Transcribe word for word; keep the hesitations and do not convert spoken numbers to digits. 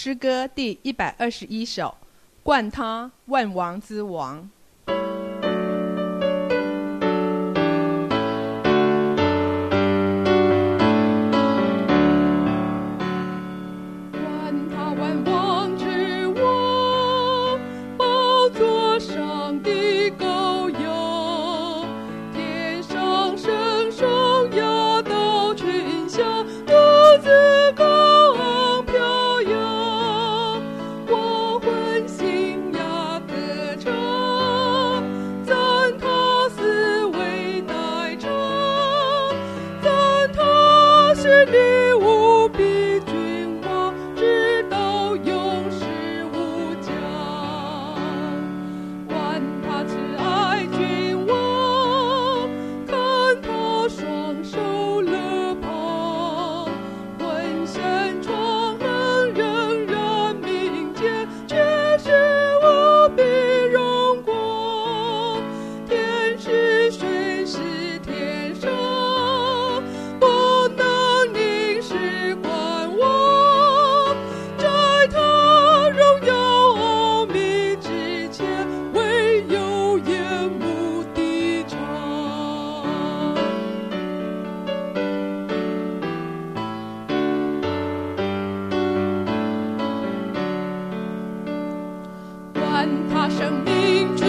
诗歌第一百二十一首，冠他万王之王。 冠他万王之王，宝座上的羔羊，天上圣颂亚到群下，独自高昂飘扬。我魂信呀歌唱，赞他思维乃长，赞他是你无比君王，直到永世无疆。观他慈爱君王，看他双手勒旁，浑身创痕仍然明见，却是无比荣光。天是水是天上，不能凝视观望，在他荣耀奥秘之前，唯有眼目的长。观他生命